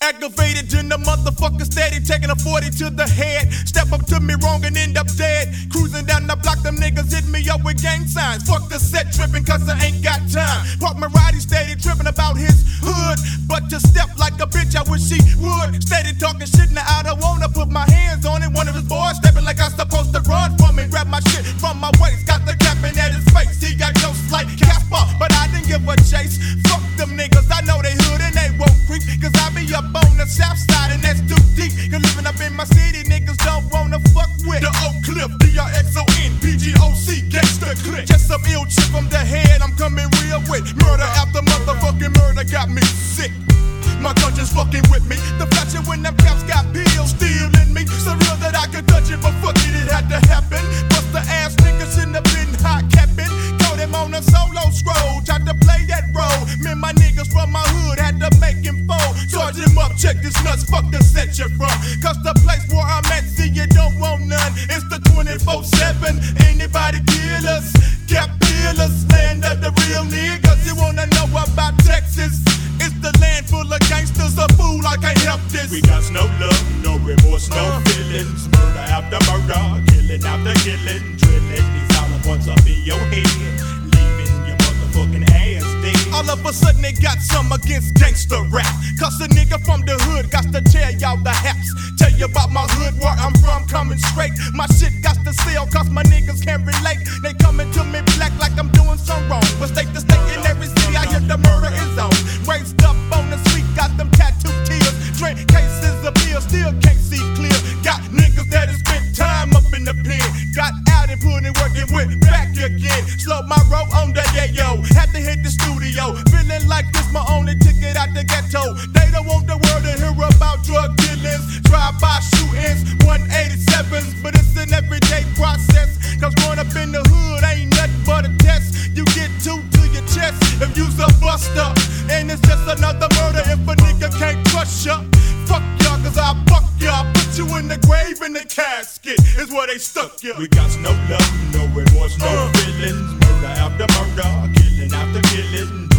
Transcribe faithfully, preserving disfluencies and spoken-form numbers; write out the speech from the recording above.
Aggravated in the motherfucker steady, taking a forty to the head. Step up to me wrong and end up dead. Cruising down the block, them niggas hit me up with gang signs. Fuck the set tripping cause I ain't got time. Park my ride, he steady tripping about his hood. But to step like a bitch, I wish he would. Steady talking shit, now I don't wanna put my hands on it. One of his boys stepping like I'm supposed to run from him. Grab my shit from my waist, got the capping at his face. He got no slight Casper, but I didn't give a chase. Fuck them niggas, I know they hood and they won't creep. Cause I be up on the south side and that's too deep. Cause living up in my city, niggas don't wanna fuck with the Oak Cliff, D R X O N, P G O C, gangsta click. Just some ill shit from the head, I'm coming real with. Murder after motherfucking murder got me sick. My conscience fucking with me. The flashin' when them caps got pills still in me. So real that I could touch it, but fuck it, it had to happen. Bust the ass niggas shouldn't have been hot capping. Told him on a solo scroll, tried to play that role. Me and my niggas from my hood had to make him fold. Charge him up, check this nuts, fuck the set you from. Cause the place where I'm at, see you don't want none. It's the twenty-four seven, anybody kill us. Cap peelers, land of the real niggas. You wanna know about Texas? It's the land full of gangsters, a fool, I can't help this. We got no love, no remorse, no uh. feelings. Murder after murder, killing after killing. Drilling these hollow points up in your head, leaving your motherfucking ass dead. All of a sudden they got some against gangster rap. Cause a nigga from the hood got to tear y'all the haps. Tell you about my hood, where I'm from, coming straight. My shit got to sell cause my niggas can't relate. They coming to me black like I'm doing some wrong. But state to state in every city I hear the murder is on. Raised up on the street, got them tattoo tears. Drink cases of beer, still can't see clear. Got niggas that have spent time up in the pen. Got out and put in work and went back again. Slow my roll on the day, yo. Had to hit the studio. Feeling like this my only ticket out the ghetto. They don't want the world to hear about drug dealings, drive-by shootings, one eighty-sevens. But it's an everyday process. Cause growing up in the hood ain't nothing but a test. You get two to your chest if you's a buster. And it's just another murder if a nigga can't trust ya. Fuck y'all cause I fuck y'all. Put you in the grave in the casket is where they stuck ya. We got no love, no remorse, no uh. feelings. Murder after murder, killing after killing.